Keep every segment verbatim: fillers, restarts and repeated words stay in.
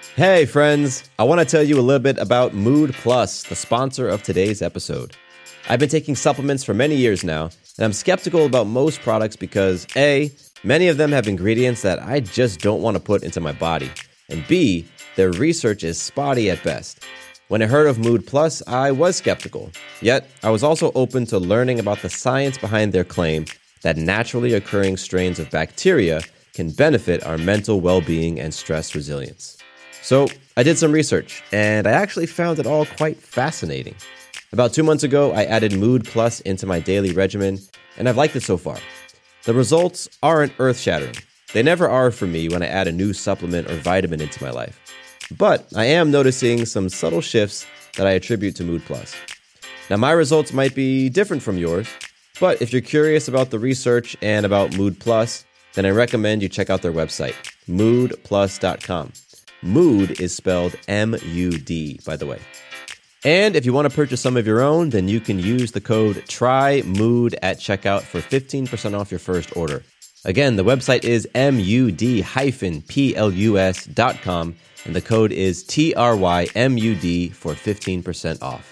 Hey friends, I want to tell you a little bit about Mood Plus, the sponsor of today's episode. I've been taking supplements for many years now, and I'm skeptical about most products because A, many of them have ingredients that I just don't want to put into my body, and B, their research is spotty at best. When I heard of Mood Plus, I was skeptical, yet I was also open to learning about the science behind their claim that naturally occurring strains of bacteria can benefit our mental well-being and stress resilience. So I did some research, and I actually found it all quite fascinating. About two months ago, I added Mood Plus into my daily regimen, and I've liked it so far. The results aren't earth-shattering. They never are for me when I add a new supplement or vitamin into my life. But I am noticing some subtle shifts that I attribute to Mood Plus. Now, my results might be different from yours, but if you're curious about the research and about Mood Plus, then I recommend you check out their website, mood plus dot com. Mood is spelled M U D, by the way. And if you want to purchase some of your own, then you can use the code TRYMOOD at checkout for fifteen percent off your first order. Again, the website is mud plus dot com, and the code is T R Y M U D for fifteen percent off.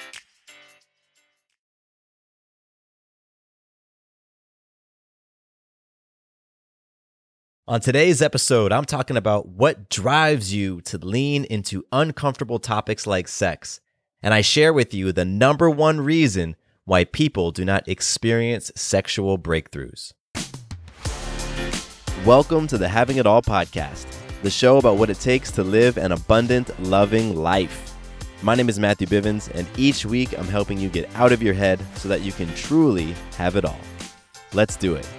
On today's episode, I'm talking about what drives you to lean into uncomfortable topics like sex. And I share with you the number one reason why people do not experience sexual breakthroughs. Welcome to the Having It All podcast, the show about what it takes to live an abundant, loving life. My name is Matthew Bivens, and each week I'm helping you get out of your head so that you can truly have it all. Let's do it.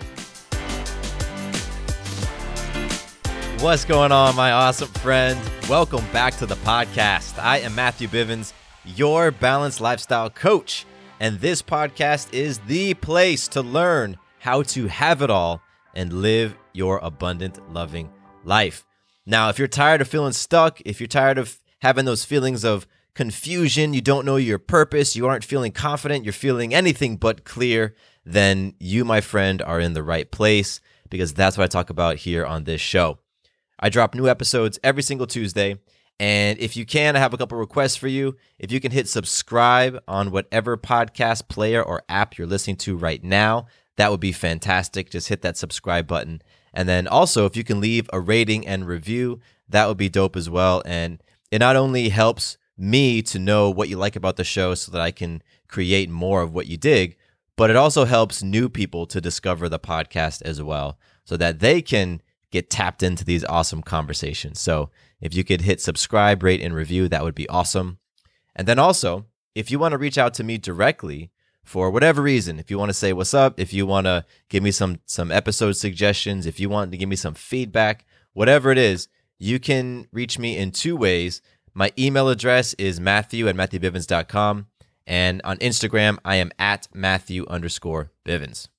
What's going on, my awesome friend? Welcome back to the podcast. I am Matthew Bivens, your balanced lifestyle coach, and this podcast is the place to learn how to have it all and live your abundant, loving life. Now, if you're tired of feeling stuck, if you're tired of having those feelings of confusion, you don't know your purpose, you aren't feeling confident, you're feeling anything but clear, then you, my friend, are in the right place, because that's what I talk about here on this show. I drop new episodes every single Tuesday, and if you can, I have a couple requests for you. If you can hit subscribe on whatever podcast player or app you're listening to right now, that would be fantastic. Just hit that subscribe button. And then also, if you can leave a rating and review, that would be dope as well. And it not only helps me to know what you like about the show so that I can create more of what you dig, but it also helps new people to discover the podcast as well so that they can get tapped into these awesome conversations. So if you could hit subscribe, rate, and review, that would be awesome. And then also, if you want to reach out to me directly for whatever reason, if you want to say what's up, if you want to give me some some episode suggestions, if you want to give me some feedback, whatever it is, you can reach me in two ways. My email address is matthew at matthew bivens dot com. And on Instagram, I am at matthew underscore bivens.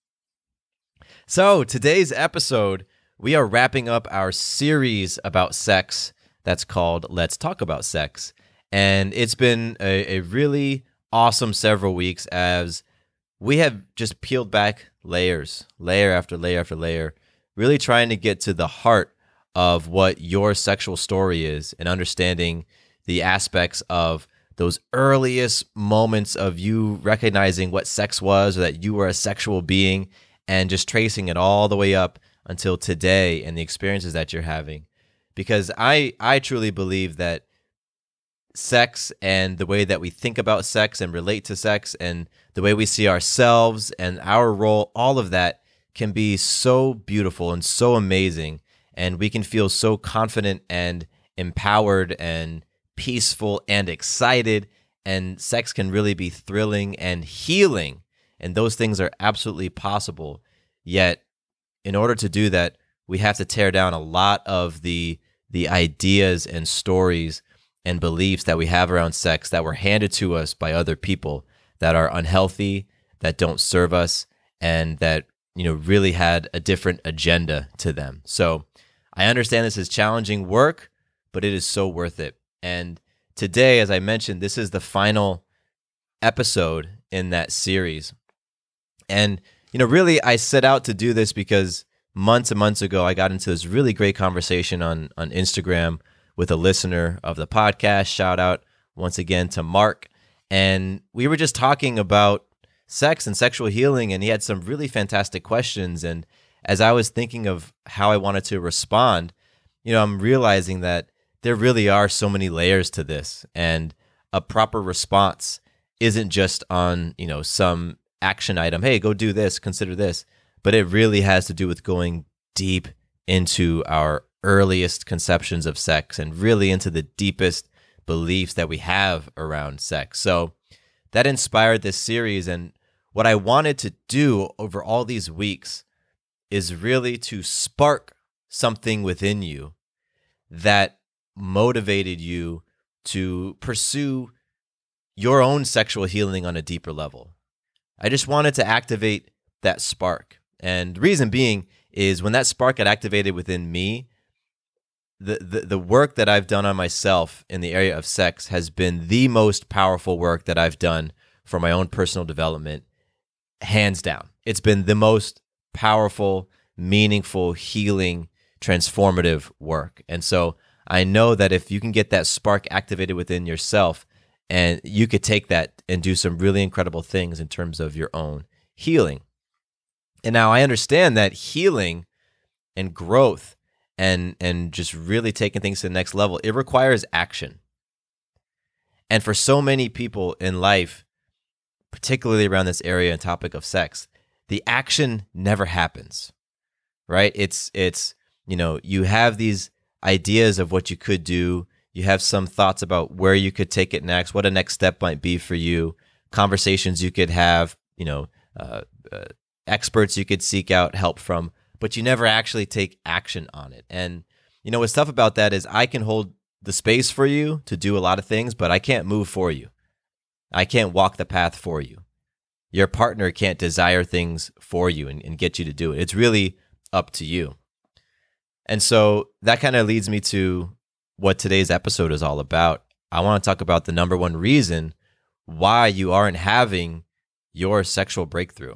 So today's episode, we are wrapping up our series about sex that's called Let's Talk About Sex. And it's been a, a really awesome several weeks as we have just peeled back layers, layer after layer after layer, really trying to get to the heart of what your sexual story is and understanding the aspects of those earliest moments of you recognizing what sex was or that you were a sexual being and just tracing it all the way up until today and the experiences that you're having. Because I, I truly believe that sex and the way that we think about sex and relate to sex and the way we see ourselves and our role, all of that can be so beautiful and so amazing. And we can feel so confident and empowered and peaceful and excited. And sex can really be thrilling and healing. And those things are absolutely possible. Yet, in order to do that, we have to tear down a lot of the the ideas and stories and beliefs that we have around sex that were handed to us by other people that are unhealthy, that don't serve us, and that, you know, really had a different agenda to them. So I understand this is challenging work, but it is so worth it. And today, as I mentioned, this is the final episode in that series. And, you know, really, I set out to do this because months and months ago, I got into this really great conversation on, on Instagram with a listener of the podcast. Shout out once again to Mark. And we were just talking about sex and sexual healing, and he had some really fantastic questions. And as I was thinking of how I wanted to respond, you know, I'm realizing that there really are so many layers to this, and a proper response isn't just on, you know, some action item. Hey, go do this, consider this. But it really has to do with going deep into our earliest conceptions of sex and really into the deepest beliefs that we have around sex. So that inspired this series. And what I wanted to do over all these weeks is really to spark something within you that motivated you to pursue your own sexual healing on a deeper level. I just wanted to activate that spark. And the reason being is when that spark got activated within me, the, the, the work that I've done on myself in the area of sex has been the most powerful work that I've done for my own personal development, hands down. It's been the most powerful, meaningful, healing, transformative work. And so I know that if you can get that spark activated within yourself, and you could take that and do some really incredible things in terms of your own healing. And now I understand that healing and growth and and just really taking things to the next level, it requires action. And for so many people in life, particularly around this area and topic of sex, the action never happens, right? It's, it's you know, you have these ideas of what you could do. You have some thoughts about where you could take it next, what a next step might be for you, conversations you could have, you know, uh, uh, experts you could seek out help from, but you never actually take action on it. And, you know, what's tough about that is I can hold the space for you to do a lot of things, but I can't move for you. I can't walk the path for you. Your partner can't desire things for you and, and get you to do it. It's really up to you. And so that kind of leads me to what today's episode is all about. I want to talk about the number one reason why you aren't having your sexual breakthrough.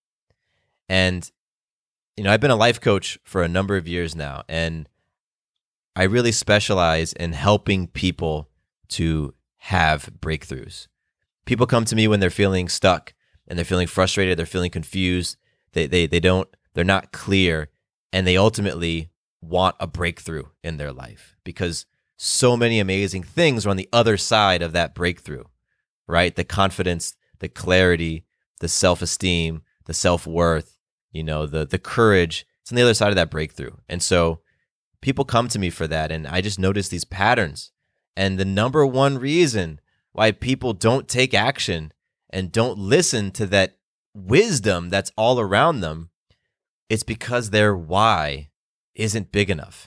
And, you know, I've been a life coach for a number of years now, and I really specialize in helping people to have breakthroughs. People come to me when they're feeling stuck and they're feeling frustrated, they're feeling confused, they they they don't, they're not clear, and they ultimately want a breakthrough in their life because so many amazing things are on the other side of that breakthrough, right? The confidence, the clarity, the self-esteem, the self-worth, you know, the the courage, it's on the other side of that breakthrough. And so people come to me for that, and I just notice these patterns. And the number one reason why people don't take action and don't listen to that wisdom that's all around them, it's because their why isn't big enough.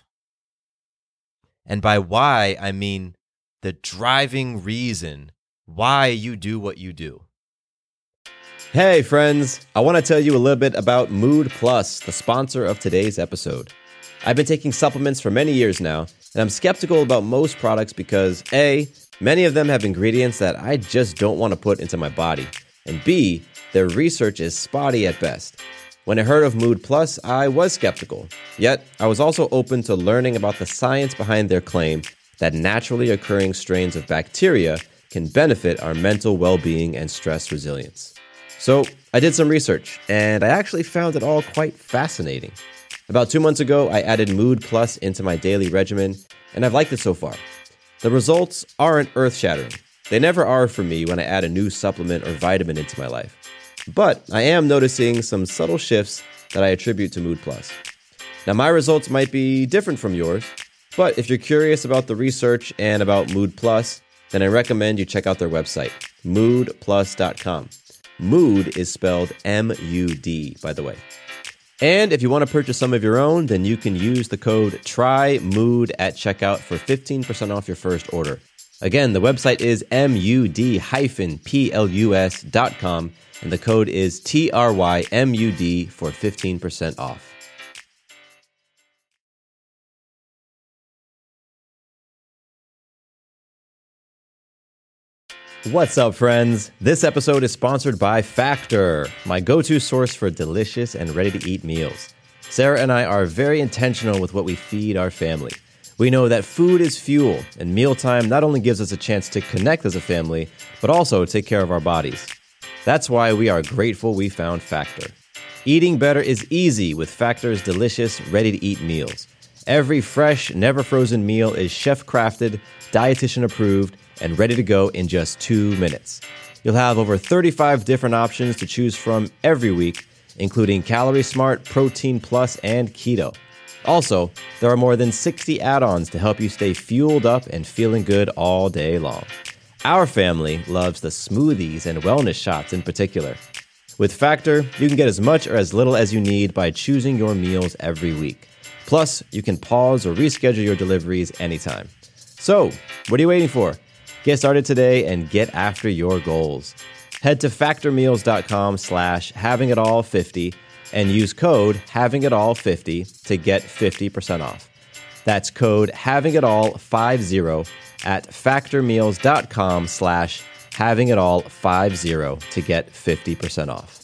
And by why, I mean the driving reason why you do what you do. Hey friends, I want to tell you a little bit about Mood Plus, the sponsor of today's episode. I've been taking supplements for many years now, and I'm skeptical about most products because A, many of them have ingredients that I just don't want to put into my body, and B, their research is spotty at best. When I heard of Mood Plus, I was skeptical. Yet, I was also open to learning about the science behind their claim that naturally occurring strains of bacteria can benefit our mental well-being and stress resilience. So, I did some research, and I actually found it all quite fascinating. About two months ago, I added Mood Plus into my daily regimen, and I've liked it so far. The results aren't earth-shattering. They never are for me when I add a new supplement or vitamin into my life. But I am noticing some subtle shifts that I attribute to Mood Plus. Now, my results might be different from yours, but if you're curious about the research and about Mood Plus, then I recommend you check out their website, mood plus dot com. Mood is spelled M U D, by the way. And if you want to purchase some of your own, then you can use the code TRYMOOD at checkout for fifteen percent off your first order. Again, the website is mud plus dot com, and the code is T R Y M U D for fifteen percent off. What's up, friends? This episode is sponsored by Factor, my go-to source for delicious and ready-to-eat meals. Sarah and I are very intentional with what we feed our family. We know that food is fuel, and mealtime not only gives us a chance to connect as a family, but also take care of our bodies. That's why we are grateful we found Factor. Eating better is easy with Factor's delicious, ready-to-eat meals. Every fresh, never-frozen meal is chef-crafted, dietitian-approved, and ready to go in just two minutes. You'll have over thirty-five different options to choose from every week, including Calorie Smart, Protein Plus, and Keto. Also, there are more than sixty add-ons to help you stay fueled up and feeling good all day long. Our family loves the smoothies and wellness shots in particular. With Factor, you can get as much or as little as you need by choosing your meals every week. Plus, you can pause or reschedule your deliveries anytime. So, what are you waiting for? Get started today and get after your goals. Head to factormeals.com slash havingitall50 and use code havingitall50 to get fifty percent off. That's code havingitall50 at factormeals.com slash havingitall50 to get fifty percent off.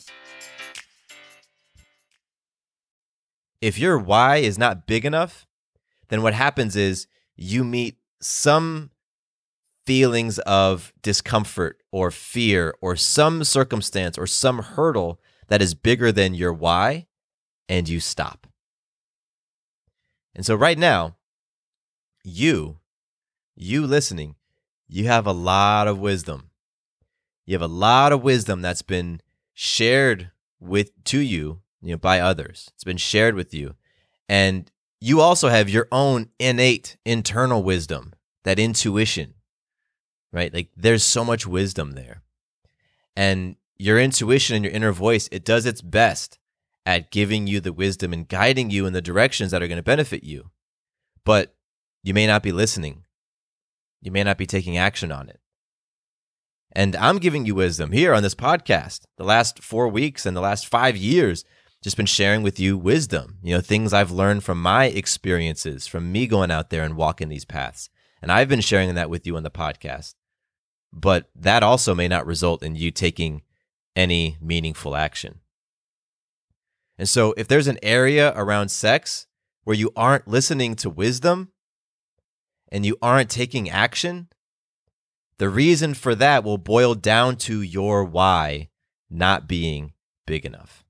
If your why is not big enough, then what happens is you meet some feelings of discomfort or fear or some circumstance or some hurdle that is bigger than your why, and you stop. And so right now, you, you listening, you have a lot of wisdom. You have a lot of wisdom that's been shared with to you, you know, by others. It's been shared with you. And you also have your own innate internal wisdom, that intuition, right? Like there's so much wisdom there. And your intuition and your inner voice, it does its best at giving you the wisdom and guiding you in the directions that are going to benefit you. But you may not be listening. You may not be taking action on it. And I'm giving you wisdom here on this podcast. The last four weeks and the last five years, just been sharing with you wisdom, you know, things I've learned from my experiences, from me going out there and walking these paths. And I've been sharing that with you on the podcast. But that also may not result in you taking any meaningful action. And so if there's an area around sex where you aren't listening to wisdom and you aren't taking action, the reason for that will boil down to your why not being big enough.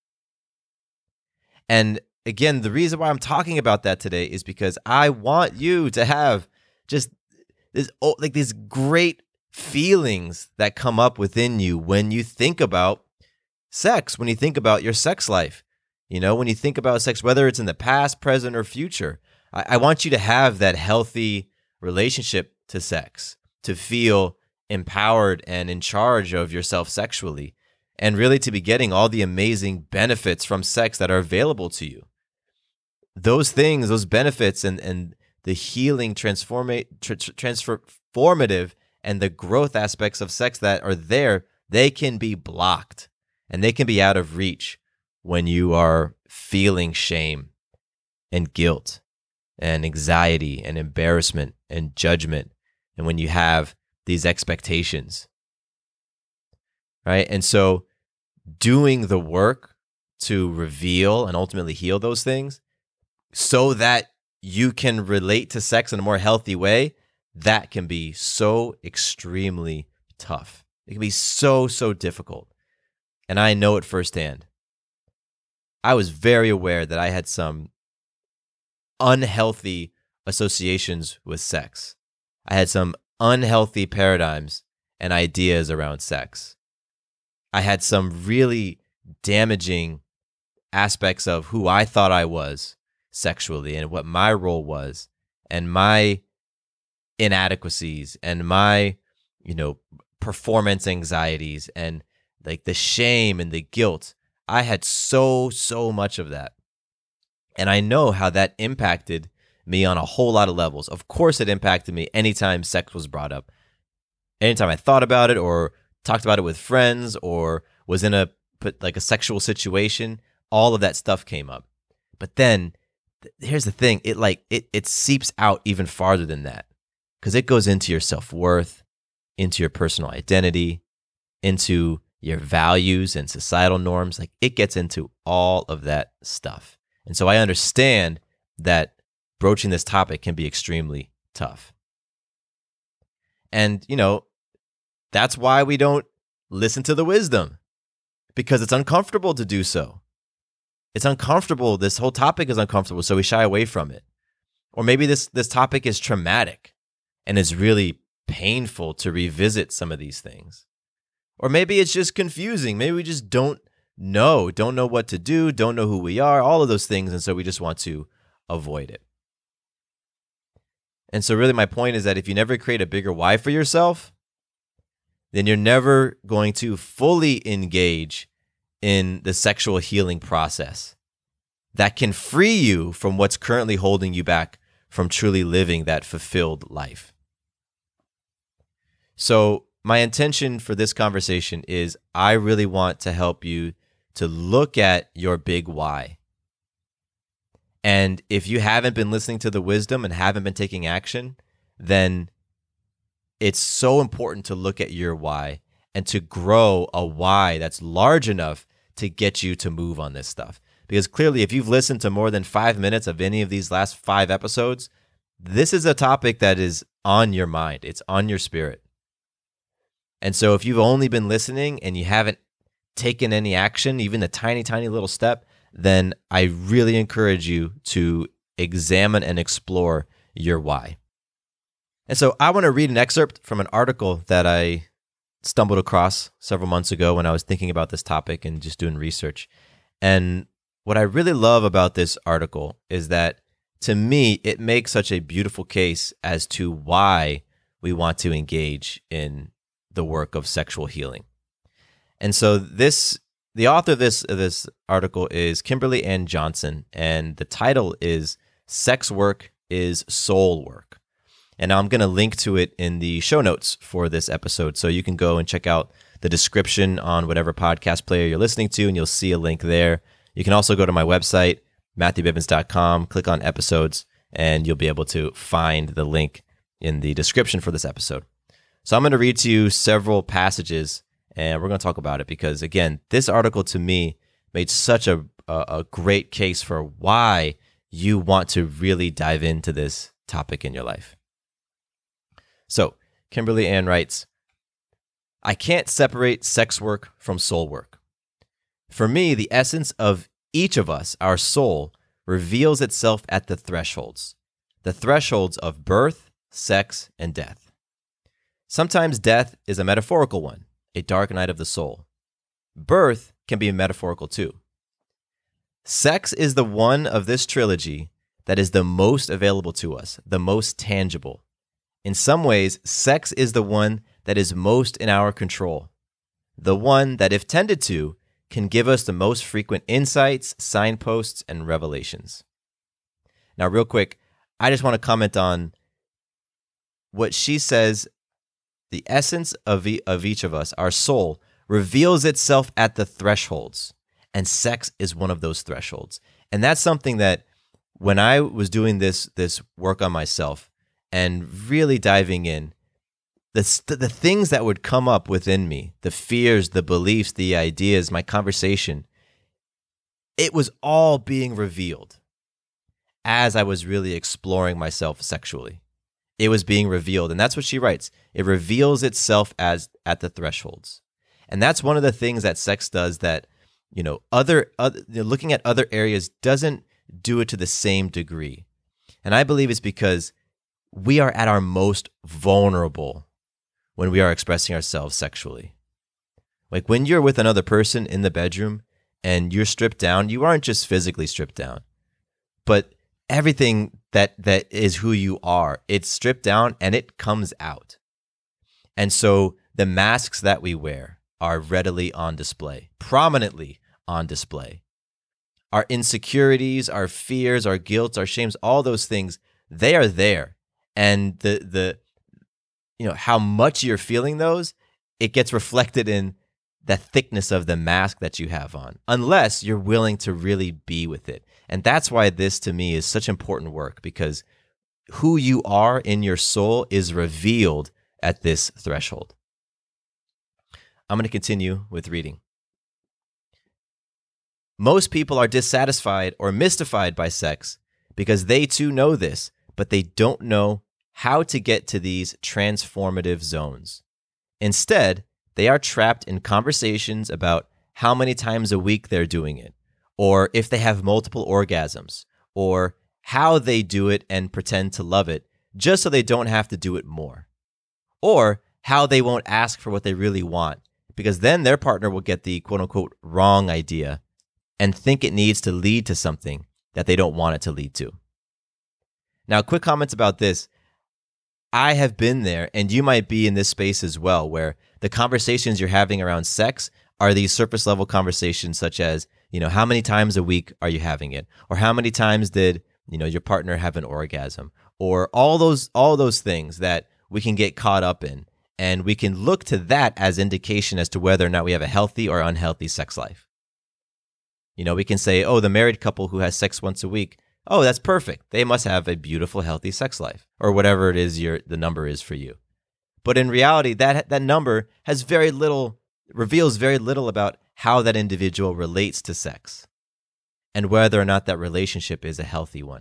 And again, the reason why I'm talking about that today is because I want you to have just this, like these great feelings that come up within you when you think about sex, when you think about your sex life. You know, when you think about sex, whether it's in the past, present, or future, I, I want you to have that healthy relationship to sex, to feel empowered and in charge of yourself sexually, and really to be getting all the amazing benefits from sex that are available to you. Those things, those benefits and, and the healing, transforma- tra- transformative, and the growth aspects of sex that are there, they can be blocked and they can be out of reach when you are feeling shame and guilt and anxiety and embarrassment and judgment, and when you have these expectations, right? And so doing the work to reveal and ultimately heal those things so that you can relate to sex in a more healthy way, that can be so extremely tough. It can be so, so difficult. And I know it firsthand. I was very aware that I had some unhealthy associations with sex. I had some unhealthy paradigms and ideas around sex. I had some really damaging aspects of who I thought I was sexually and what my role was and my inadequacies and my, you know, performance anxieties and like the shame and the guilt. I had so, so much of that. And I know how that impacted me on a whole lot of levels. Of course, it impacted me anytime sex was brought up. Anytime I thought about it or talked about it with friends or was in a like a sexual situation, all of that stuff came up. But then th- here's the thing. It like it it seeps out even farther than that because it goes into your self-worth, into your personal identity, into your values and societal norms. Like it gets into all of that stuff. And so I understand that broaching this topic can be extremely tough. And, you know, that's why we don't listen to the wisdom, because it's uncomfortable to do so. It's uncomfortable. This whole topic is uncomfortable, so we shy away from it. Or maybe this, this topic is traumatic and it's really painful to revisit some of these things. Or maybe it's just confusing. Maybe we just don't know, don't know what to do, don't know who we are, all of those things, and so we just want to avoid it. And so really my point is that if you never create a bigger why for yourself, then you're never going to fully engage in the sexual healing process that can free you from what's currently holding you back from truly living that fulfilled life. So my intention for this conversation is I really want to help you to look at your big why. And if you haven't been listening to the wisdom and haven't been taking action, then it's so important to look at your why and to grow a why that's large enough to get you to move on this stuff. Because clearly, if you've listened to more than five minutes of any of these last five episodes, this is a topic that is on your mind. It's on your spirit. And so if you've only been listening and you haven't taken any action, even a tiny, tiny little step, then I really encourage you to examine and explore your why. And so I want to read an excerpt from an article that I stumbled across several months ago when I was thinking about this topic and just doing research. And what I really love about this article is that, to me, it makes such a beautiful case as to why we want to engage in the work of sexual healing. And so this, the author of this, of this article is Kimberly Ann Johnson, and the title is Sex Work is Soul Work. And I'm going to link to it in the show notes for this episode, so you can go and check out the description on whatever podcast player you're listening to, and you'll see a link there. You can also go to my website, matthew bivens dot com, click on episodes, and you'll be able to find the link in the description for this episode. So I'm going to read to you several passages, and we're going to talk about it because, again, this article to me made such a, a, a great case for why you want to really dive into this topic in your life. So Kimberly Ann writes, I can't separate sex work from soul work. For me, the essence of each of us, our soul, reveals itself at the thresholds, the thresholds of birth, sex, and death. Sometimes death is a metaphorical one, a dark night of the soul. Birth can be metaphorical too. Sex is the one of this trilogy that is the most available to us, the most tangible. In some ways, sex is the one that is most in our control, the one that, if tended to, can give us the most frequent insights, signposts, and revelations. Now, real quick, I just want to comment on what she says. The essence of, e- of each of us, our soul, reveals itself at the thresholds, and sex is one of those thresholds. And that's something that when I was doing this, this work on myself and really diving in, the, st- the things that would come up within me, the fears, the beliefs, the ideas, my conversation, it was all being revealed as I was really exploring myself sexually. It was being revealed. And that's what she writes. It reveals itself as at the thresholds. And that's one of the things that sex does that, you know, other, other you know, looking at other areas doesn't do it to the same degree. And I believe it's because we are at our most vulnerable when we are expressing ourselves sexually. Like when you're with another person in the bedroom and you're stripped down, you aren't just physically stripped down, but everything that that is who you are, it's stripped down and it comes out. And so the masks that we wear are readily on display, prominently on display. Our insecurities, our fears, our guilt, our shames, all those things, they are there. And the the you know how much you're feeling those, it gets reflected in the thickness of the mask that you have on, unless you're willing to really be with it. And that's why this, to me, is such important work, because who you are in your soul is revealed at this threshold. I'm going to continue with reading. Most people are dissatisfied or mystified by sex because they too know this, but they don't know how to get to these transformative zones. Instead, they are trapped in conversations about how many times a week they're doing it, or if they have multiple orgasms, or how they do it and pretend to love it just so they don't have to do it more, or how they won't ask for what they really want, because then their partner will get the quote-unquote wrong idea and think it needs to lead to something that they don't want it to lead to. Now, quick comments about this. I have been there, and you might be in this space as well, where the conversations you're having around sex are these surface level conversations such as, you know, how many times a week are you having it? Or how many times did, you know, your partner have an orgasm? Or all those all those things that we can get caught up in. And we can look to that as indication as to whether or not we have a healthy or unhealthy sex life. You know, we can say, oh, the married couple who has sex once a week, oh, that's perfect. They must have a beautiful, healthy sex life, or whatever it is your the number is for you. But in reality, that that number has very little, reveals very little about how that individual relates to sex and whether or not that relationship is a healthy one.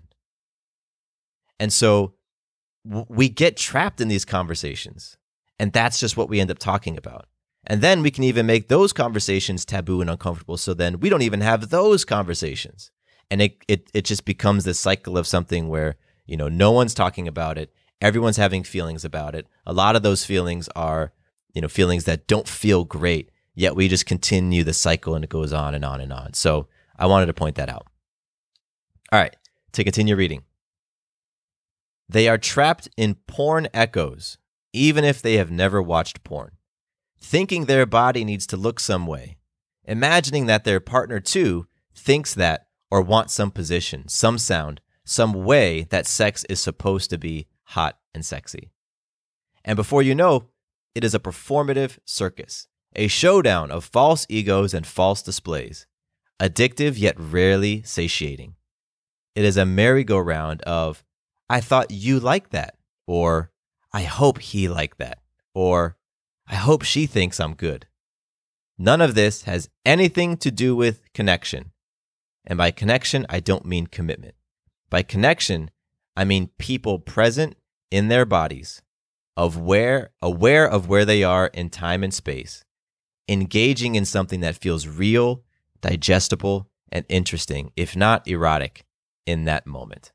And so w- we get trapped in these conversations, and that's just what we end up talking about. And then we can even make those conversations taboo and uncomfortable, so then we don't even have those conversations. And it it it just becomes this cycle of something where, you know, no one's talking about it. Everyone's having feelings about it. A lot of those feelings are, you know, feelings that don't feel great, yet we just continue the cycle and it goes on and on and on. So I wanted to point that out. All right, to continue reading. They are trapped in porn echoes, even if they have never watched porn, thinking their body needs to look some way, imagining that their partner too thinks that or wants some position, some sound, some way that sex is supposed to be hot and sexy. And before you know, it is a performative circus, a showdown of false egos and false displays, addictive yet rarely satiating. It is a merry-go-round of, I thought you liked that, or I hope he liked that, or I hope she thinks I'm good. None of this has anything to do with connection. And by connection, I don't mean commitment. By connection, I mean people present in their bodies, of where, aware of where they are in time and space, engaging in something that feels real, digestible, and interesting, if not erotic, in that moment.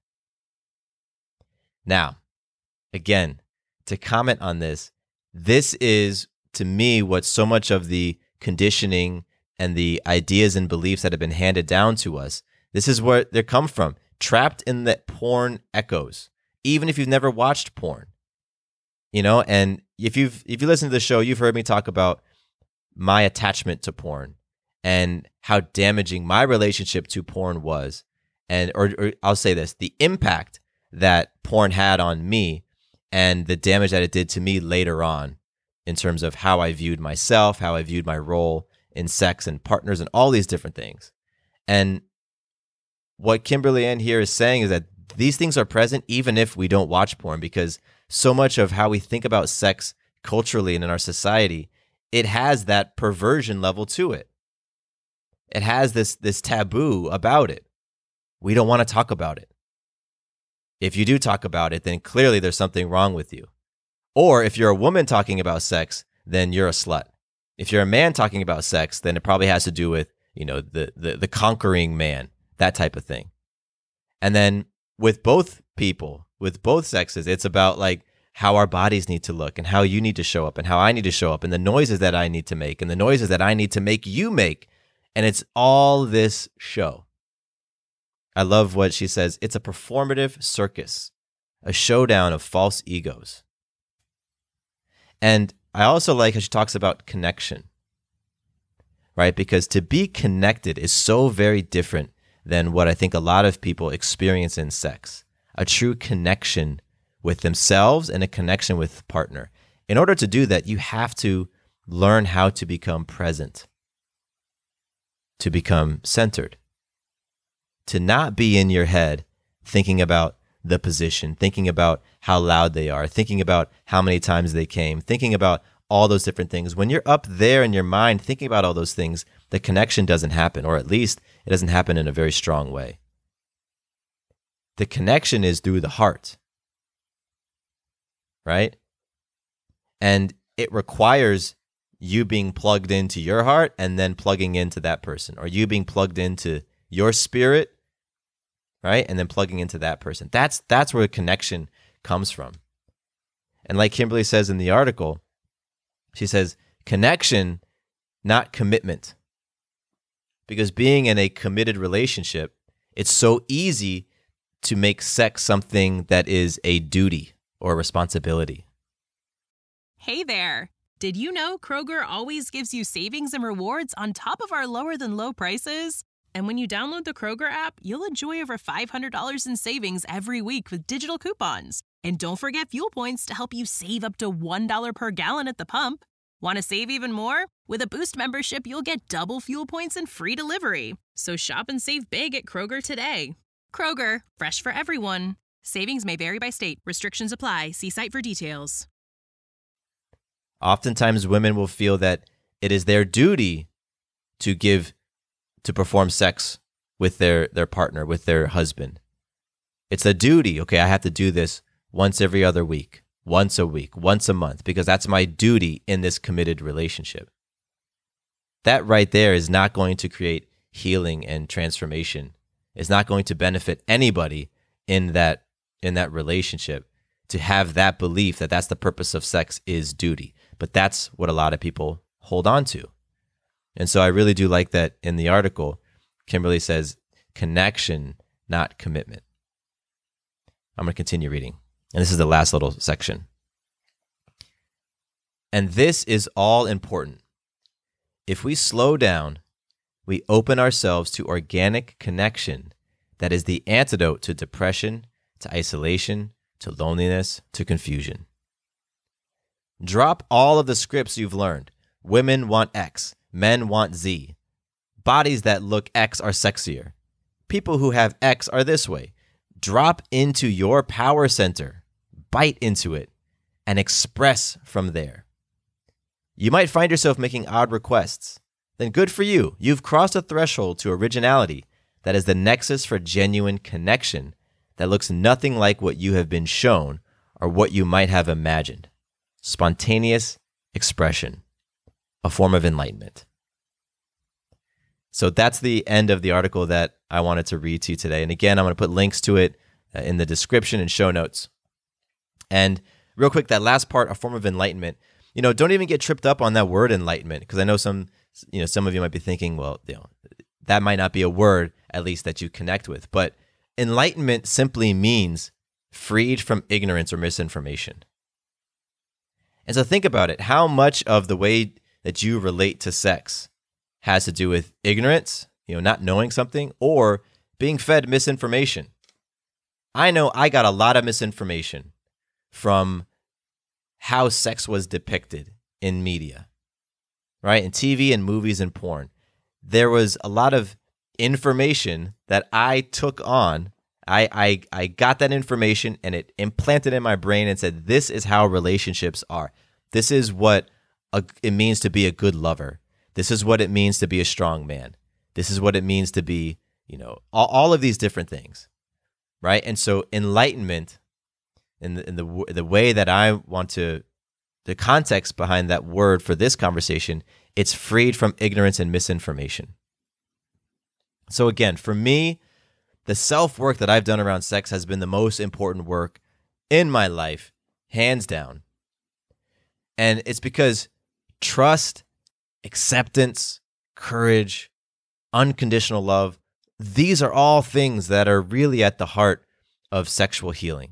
Now, again, to comment on this, this is, to me, what so much of the conditioning and the ideas and beliefs that have been handed down to us, this is where they come from, trapped in the porn echoes, even if you've never watched porn. You know, and if you've if you listen to the show, you've heard me talk about my attachment to porn and how damaging my relationship to porn was. And or, or I'll say this, the impact that porn had on me and the damage that it did to me later on in terms of how I viewed myself, how I viewed my role in sex and partners and all these different things. And what Kimberly Ann here is saying is that these things are present even if we don't watch porn, because so much of how we think about sex culturally and in our society, it has that perversion level to it. It has this, this taboo about it. We don't want to talk about it. If you do talk about it, then clearly there's something wrong with you. Or if you're a woman talking about sex, then you're a slut. If you're a man talking about sex, then it probably has to do with, you know, the the, the conquering man, that type of thing. And then with both people, with both sexes, it's about like how our bodies need to look and how you need to show up and how I need to show up and the noises that I need to make and the noises that I need to make you make. And it's all this show. I love what she says. It's a performative circus, a showdown of false egos. And I also like how she talks about connection, right? Because to be connected is so very different than what I think a lot of people experience in sex. A true connection with themselves and a connection with partner. In order to do that, you have to learn how to become present, to become centered, to not be in your head thinking about the position, thinking about how loud they are, thinking about how many times they came, thinking about all those different things. When you're up there in your mind thinking about all those things, the connection doesn't happen, or at least it doesn't happen in a very strong way. The connection is through the heart, right? And it requires you being plugged into your heart and then plugging into that person, or you being plugged into your spirit, right? And then plugging into that person. That's that's where connection comes from. And like Kimberly says in the article, she says, connection, not commitment. Because being in a committed relationship, it's so easy to make sex something that is a duty or a responsibility. Hey there. Did you know Kroger always gives you savings and rewards on top of our lower than low prices? And when you download the Kroger app, you'll enjoy over five hundred dollars in savings every week with digital coupons. And don't forget fuel points to help you save up to one dollar per gallon at the pump. Want to save even more? With a Boost membership, you'll get double fuel points and free delivery. So shop and save big at Kroger today. Kroger, fresh for everyone. Savings may vary by state. Restrictions apply. See site for details. Oftentimes, women will feel that it is their duty to give, to perform sex with their, their partner, with their husband. It's a duty. Okay, I have to do this once every other week, once a week, once a month, because that's my duty in this committed relationship. That right there is not going to create healing and transformation. It's not going to benefit anybody in that in that relationship to have that belief that that's the purpose of sex is duty. But that's what a lot of people hold on to. And so I really do like that in the article, Kimberly says, connection, not commitment. I'm going to continue reading. And this is the last little section. And this is all important. If we slow down, we open ourselves to organic connection that is the antidote to depression, to isolation, to loneliness, to confusion. Drop all of the scripts you've learned. Women want X, men want Z. Bodies that look X are sexier. People who have X are this way. Drop into your power center, bite into it, and express from there. You might find yourself making odd requests. Then good for you. You've crossed a threshold to originality that is the nexus for genuine connection that looks nothing like what you have been shown or what you might have imagined. Spontaneous expression, a form of enlightenment. So that's the end of the article that I wanted to read to you today. And again, I'm going to put links to it in the description and show notes. And real quick, that last part, a form of enlightenment, you know, don't even get tripped up on that word enlightenment, because I know some, you know, some of you might be thinking, well, you know, that might not be a word, at least that you connect with. But enlightenment simply means freed from ignorance or misinformation. And so think about it. How much of the way that you relate to sex has to do with ignorance, you know, not knowing something, or being fed misinformation? I know I got a lot of misinformation from how sex was depicted in media, right? In T V and movies and porn. There was a lot of information that I took on. I, I, I got that information and it implanted in my brain and said, this is how relationships are. This is what a, it means to be a good lover. This is what it means to be a strong man. This is what it means to be, you know, all, all of these different things, right? And so enlightenment, in the, in the the way that I want to, the context behind that word for this conversation, it's freed from ignorance and misinformation. So again, for me, the self-work that I've done around sex has been the most important work in my life, hands down. And it's because trust, acceptance, courage, unconditional love, these are all things that are really at the heart of sexual healing.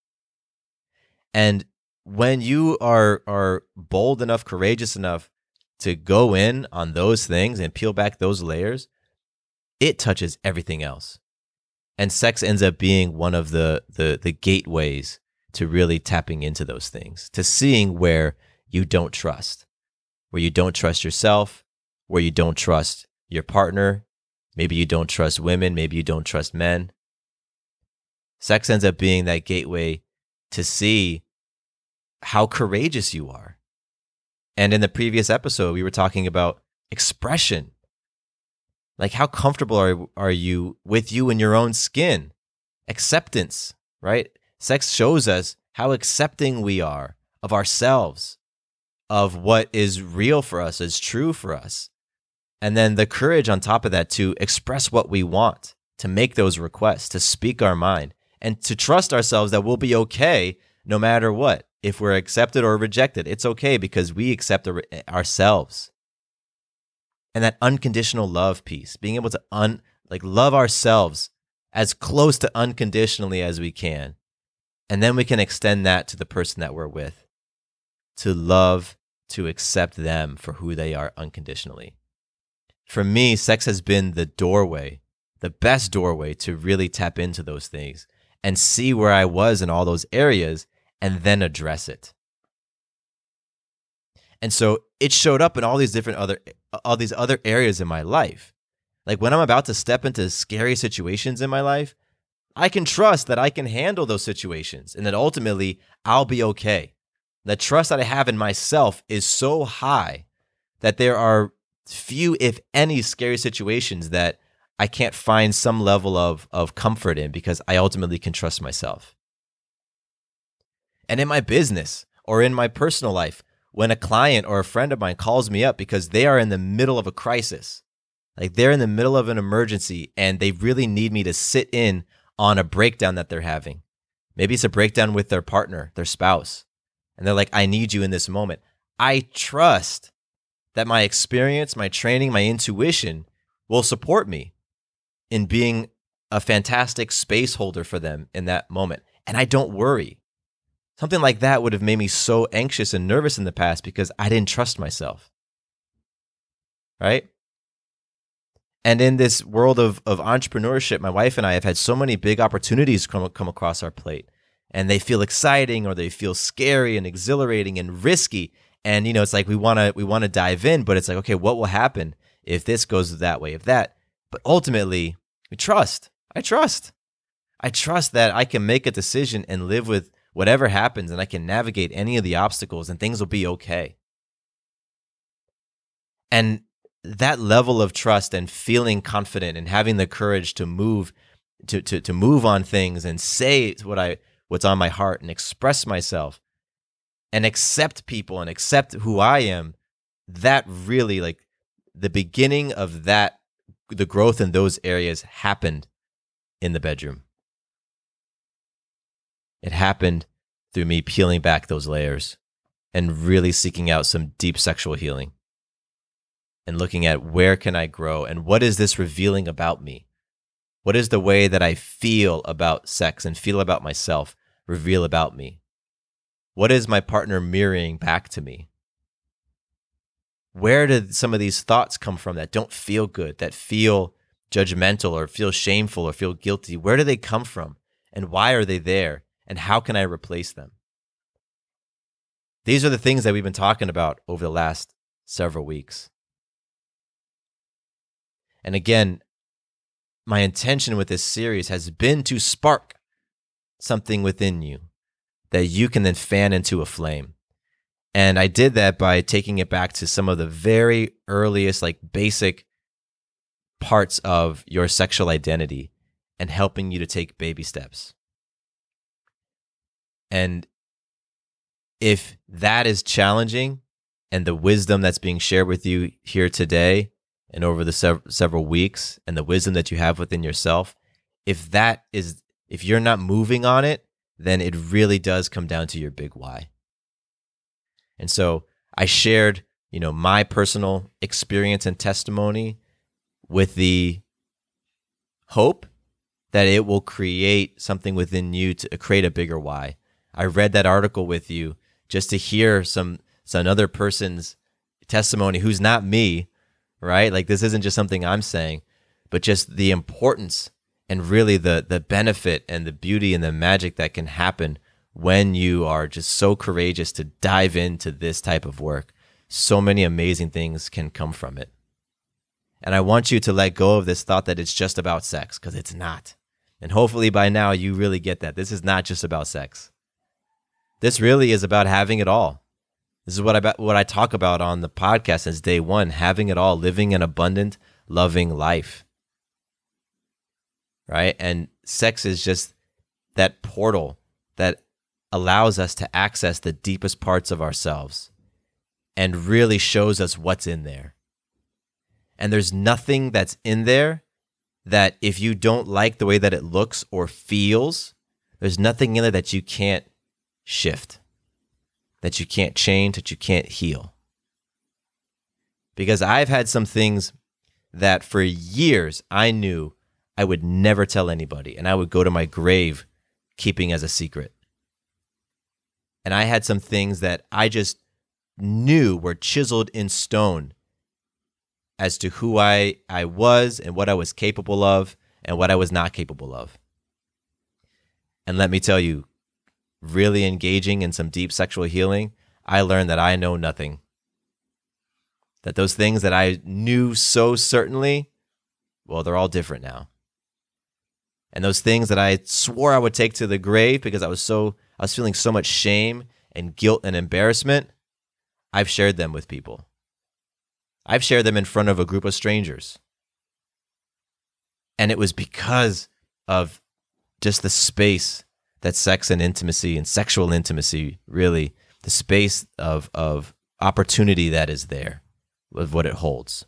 And when you are are bold enough, courageous enough to go in on those things and peel back those layers, it touches everything else. And sex ends up being one of the the the gateways to really tapping into those things, to seeing where you don't trust, where you don't trust yourself, where you don't trust your partner. Maybe you don't trust women, maybe you don't trust men. Sex ends up being that gateway to see how courageous you are. And in the previous episode, we were talking about expression. Like, how comfortable are, are you with you in your own skin acceptance, right? Sex shows us how accepting we are of ourselves, of what is real for us, is true for us. And then the courage on top of that to express what we want, to make those requests, to speak our mind, and to trust ourselves that we'll be okay no matter what. If we're accepted or rejected, it's okay because we accept our- ourselves. And that unconditional love piece, being able to un like love ourselves as close to unconditionally as we can. And then we can extend that to the person that we're with, to love, to accept them for who they are unconditionally. For me, sex has been the doorway, the best doorway to really tap into those things and see where I was in all those areas and then address it. And so it showed up in all these different other, all these other areas in my life. Like when I'm about to step into scary situations in my life, I can trust that I can handle those situations and that ultimately I'll be okay. The trust that I have in myself is so high that there are few, if any, scary situations that I can't find some level of, of comfort in because I ultimately can trust myself. And in my business or in my personal life, when a client or a friend of mine calls me up because they are in the middle of a crisis, like they're in the middle of an emergency and they really need me to sit in on a breakdown that they're having. Maybe it's a breakdown with their partner, their spouse, and they're like, I need you in this moment. I trust that my experience, my training, my intuition will support me in being a fantastic space holder for them in that moment. And I don't worry. Something like that would have made me so anxious and nervous in the past because I didn't trust myself. Right? And in this world of, of entrepreneurship, my wife and I have had so many big opportunities come, come across our plate. And they feel exciting or they feel scary and exhilarating and risky. And, you know, it's like we want to we want to dive in, but it's like, okay, what will happen if this goes that way, if that? But ultimately, we trust. I trust. I trust that I can make a decision and live with whatever happens, and I can navigate any of the obstacles and things will be okay. And that level of trust and feeling confident and having the courage to move to to to move on things and say what I what's on my heart and express myself and accept people and accept who I am, that really, like, the beginning of that, the growth in those areas happened in the bedroom. It happened through me peeling back those layers and really seeking out some deep sexual healing and looking at where can I grow and what is this revealing about me? What is the way that I feel about sex and feel about myself reveal about me? What is my partner mirroring back to me? Where did some of these thoughts come from that don't feel good, that feel judgmental or feel shameful or feel guilty? Where do they come from? And why are they there? And how can I replace them? These are the things that we've been talking about over the last several weeks. And again, my intention with this series has been to spark something within you that you can then fan into a flame. And I did that by taking it back to some of the very earliest, like basic parts of your sexual identity and helping you to take baby steps. And if that is challenging and the wisdom that's being shared with you here today and over the sev- several weeks and the wisdom that you have within yourself, if that is, if you're not moving on it, then it really does come down to your big why. And so I shared, you know, my personal experience and testimony with the hope that it will create something within you to create a bigger why. I read that article with you just to hear some, some another person's testimony who's not me, right? Like this isn't just something I'm saying, but just the importance and really the the benefit and the beauty and the magic that can happen when you are just so courageous to dive into this type of work. So many amazing things can come from it. And I want you to let go of this thought that it's just about sex, because it's not. And hopefully by now you really get that. This is not just about sex. This really is about having it all. This is what I what I talk about on the podcast since day one, having it all, living an abundant, loving life. Right? And sex is just that portal that allows us to access the deepest parts of ourselves and really shows us what's in there. And there's nothing that's in there that if you don't like the way that it looks or feels, there's nothing in there that you can't shift, that you can't change, that you can't heal. Because I've had some things that for years I knew I would never tell anybody, and I would go to my grave keeping as a secret. And I had some things that I just knew were chiseled in stone as to who I, I was and what I was capable of and what I was not capable of. And let me tell you, really engaging in some deep sexual healing, I learned that I know nothing. That those things that I knew so certainly, well, they're all different now. And those things that I swore I would take to the grave because I was so I was feeling so much shame and guilt and embarrassment, I've shared them with people. I've shared them in front of a group of strangers. And it was because of just the space that sex and intimacy and sexual intimacy, really, the space of, of opportunity that is there, of what it holds.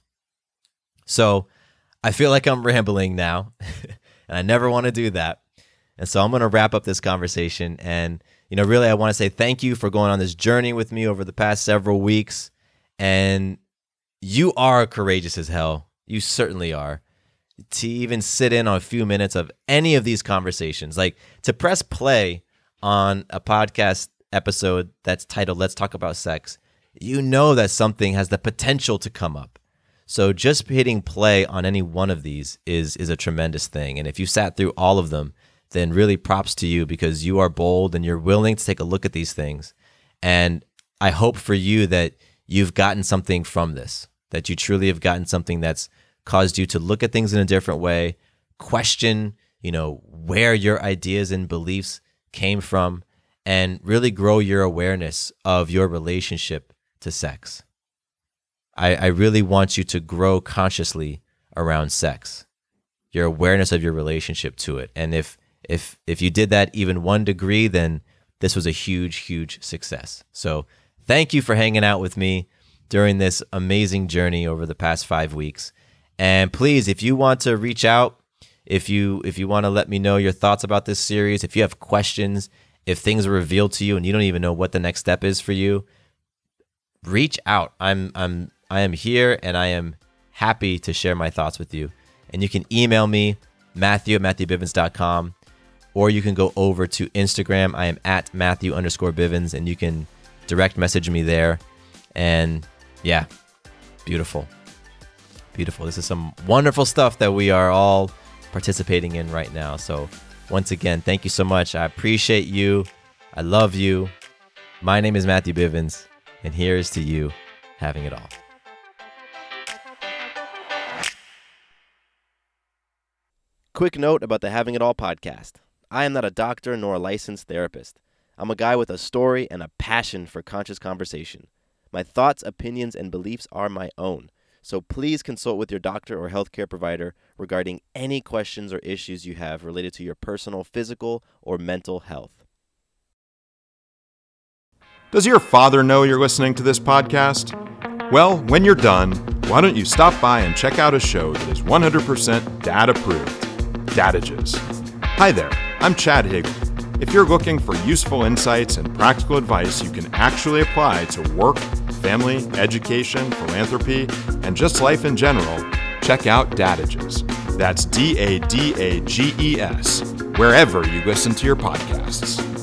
So I feel like I'm rambling now, and I never want to do that. And so I'm going to wrap up this conversation. And, you know, really, I want to say thank you for going on this journey with me over the past several weeks. And you are courageous as hell. You certainly are. To even sit in on a few minutes of any of these conversations, like to press play on a podcast episode that's titled Let's Talk About Sex, you know that something has the potential to come up. So just hitting play on any one of these is is a tremendous thing. And if you sat through all of them, then really props to you, because you are bold and you're willing to take a look at these things. And I hope for you that you've gotten something from this, that you truly have gotten something that's caused you to look at things in a different way, question, you know, where your ideas and beliefs came from, and really grow your awareness of your relationship to sex. I, I really want you to grow consciously around sex, your awareness of your relationship to it. And if if if you did that even one degree, then this was a huge, huge success. So thank you for hanging out with me during this amazing journey over the past five weeks. And please, if you want to reach out, if you if you want to let me know your thoughts about this series, if you have questions, if things are revealed to you and you don't even know what the next step is for you, reach out. I'm I'm I am here, and I am happy to share my thoughts with you. And you can email me, Matthew at Matthew Bivens dot com, or you can go over to Instagram. I am at Matthew underscore Bivens, and you can direct message me there. And yeah, beautiful. Beautiful. This is some wonderful stuff that we are all participating in right now. So once again, thank you so much. I appreciate you. I love you. My name is Matthew Bivens, and here's to you having it all. Quick note about the Having It All podcast. I am not a doctor nor a licensed therapist. I'm a guy with a story and a passion for conscious conversation. My thoughts, opinions, and beliefs are my own. So please consult with your doctor or healthcare provider regarding any questions or issues you have related to your personal physical or mental health. Does your father know you're listening to this podcast? Well, when you're done, why don't you stop by and check out a show that is one hundred percent dad-approved, Dadages. Hi there, I'm Chad Higgle. If you're looking for useful insights and practical advice you can actually apply to work, family, education, philanthropy, and just life in general, check out Dadages. That's D A D A G E S, wherever you listen to your podcasts.